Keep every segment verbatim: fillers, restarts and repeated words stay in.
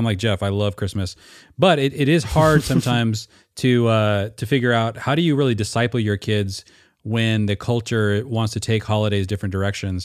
I'm like Jeff. I love Christmas, but it, it is hard sometimes to uh, to figure out how do you really disciple your kids when the culture wants to take holidays different directions.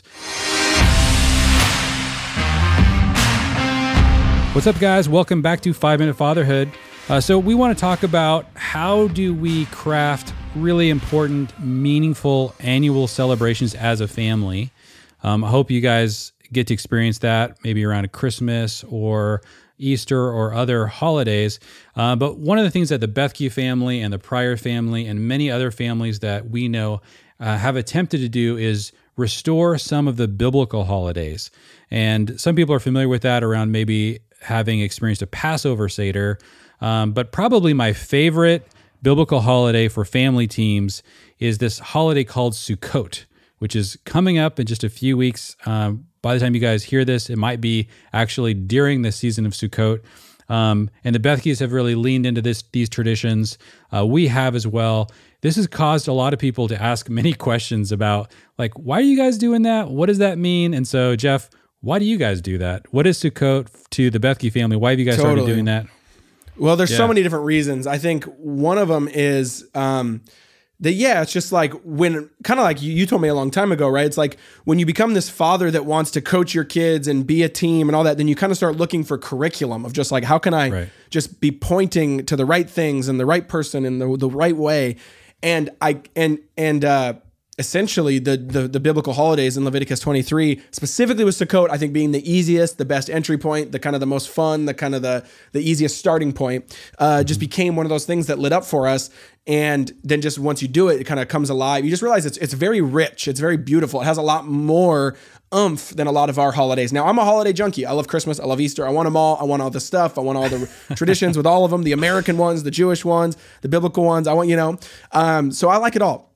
What's up, guys? Welcome back to Five Minute Fatherhood. Uh, so we want to talk about how do we craft really important, meaningful annual celebrations as a family. Um, I hope you guys get to experience that maybe around Christmas or Easter or other holidays. Uh, but one of the things that the Bethke family and the Pryor family and many other families that we know uh, have attempted to do is restore some of the biblical holidays. And some people are familiar with that around maybe having experienced a Passover Seder. Um, but probably my favorite biblical holiday for family teams is this holiday called Sukkot, which is coming up in just a few weeks. Um, by the time you guys hear this, it might be actually during the season of Sukkot. Um, and the Bethkes have really leaned into this these traditions. Uh, we have as well. This has caused a lot of people to ask many questions about, like, why are you guys doing that? What does that mean? And so, Jeff, why do you guys do that? What is Sukkot to the Bethke family? Why have you guys Totally. started doing that? Well, there's Yeah. so many different reasons. I think one of them is um, that, yeah, it's just like when, kind of like you, you told me a long time ago, right? It's like when you become this father that wants to coach your kids and be a team and all that, then you kind of start looking for curriculum of just like, how can I Right. just be pointing to the right things and the right person in the, the right way? And I, and, and, uh, essentially the, the the biblical holidays in Leviticus twenty-three, specifically with Sukkot, I think being the easiest, the best entry point, the kind of the most fun, the kind of the the easiest starting point, uh, just became one of those things that lit up for us. And then just once you do it, it kind of comes alive. You just realize it's it's very rich. It's very beautiful. It has a lot more oomph than a lot of our holidays. Now, I'm a holiday junkie. I love Christmas. I love Easter. I want them all. I want all the stuff. I want all the traditions with all of them, the American ones, the Jewish ones, the biblical ones. I want, you know, um, so I like it all.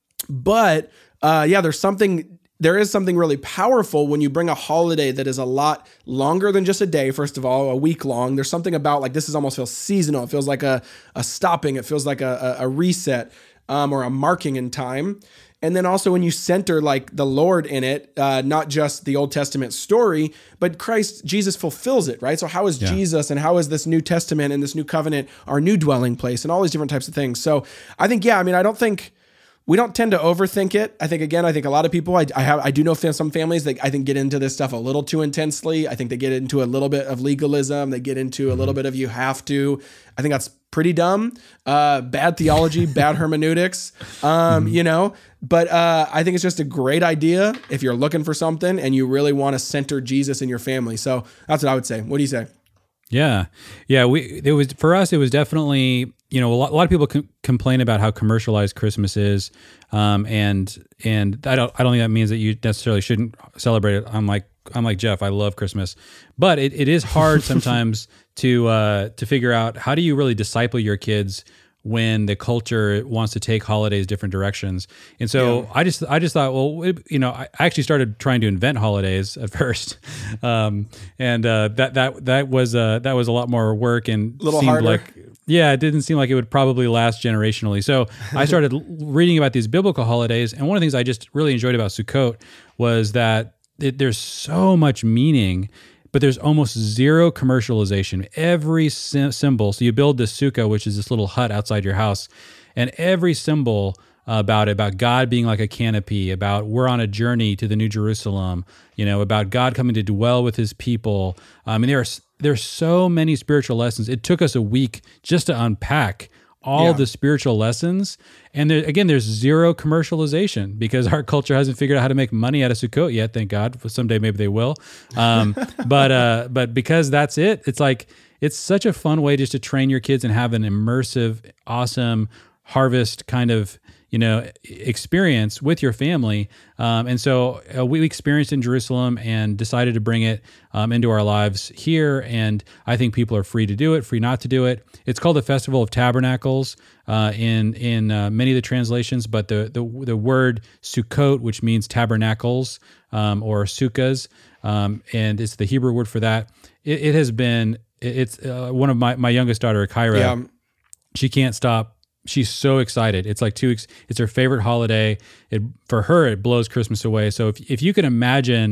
But uh, yeah, there's something, there is something really powerful when you bring a holiday that is a lot longer than just a day, first of all, a week long. There's something about like, this is almost feels seasonal. It feels like a, a stopping. It feels like a, a, a reset um, or a marking in time. And then also when you center like the Lord in it, uh, not just the Old Testament story, but Christ, Jesus fulfills it, right? So how is Yeah. Jesus and how is this New Testament and this new covenant our new dwelling place and all these different types of things. So I think, yeah, I mean, I don't think, we don't tend to overthink it. I think, again, I think a lot of people, I, I have, I do know some families that I think get into this stuff a little too intensely. I think they get into a little bit of legalism. They get into a little bit of you have to. I think that's pretty dumb, uh, bad theology, bad hermeneutics, um, you know, but uh, I think it's just a great idea if you're looking for something and you really want to center Jesus in your family. So that's what I would say. What do you say? Yeah. Yeah. We, it was, for us, it was definitely, you know, a lot, a lot of people com- complain about how commercialized Christmas is. Um, and, and I don't, I don't think that means that you necessarily shouldn't celebrate it. I'm like, I'm like Jeff, I love Christmas, but it, it is hard sometimes to, uh, to figure out how do you really disciple your kids when the culture wants to take holidays different directions. And so yeah. I just, I just thought, well, it, you know, I actually started trying to invent holidays at first. Um, and, uh, that, that, that was, uh, that was a lot more work and a little seemed harder. like, yeah, it didn't seem like it would probably last generationally. So I started reading about these biblical holidays. And one of the things I just really enjoyed about Sukkot was that it, there's so much meaning, but there's almost zero commercialization. Every sim- symbol, so you build this sukkah, which is this little hut outside your house, and every symbol about it, about God being like a canopy, about we're on a journey to the New Jerusalem, you know, about God coming to dwell with his people. I mean, there are, there's so many spiritual lessons. It took us a week just to unpack all Yeah. the spiritual lessons. And there, again, there's zero commercialization because our culture hasn't figured out how to make money out of Sukkot yet. Thank God. Someday maybe they will. Um, but uh, but because that's it, it's like, it's such a fun way just to train your kids and have an immersive, awesome harvest kind of, you know, experience with your family. Um, and so uh, we experienced in Jerusalem and decided to bring it um, into our lives here. And I think people are free to do it, free not to do it. It's called the Festival of Tabernacles uh, in in uh, many of the translations, but the the, the word Sukkot, which means tabernacles um, or sukkahs, um, and it's the Hebrew word for that. It, it has been, it's uh, one of my, my youngest daughter, Kyra, Yeah. she can't stop. She's so excited. It's like two weeks. It's her favorite holiday. It for her, it blows Christmas away. So if if you can imagine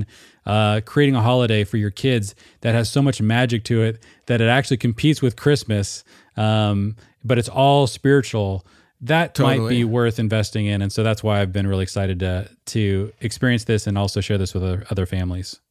uh, creating a holiday for your kids that has so much magic to it that it actually competes with Christmas, um, but it's all spiritual, that Totally. might be worth investing in. And so that's why I've been really excited to to experience this and also share this with other, other families.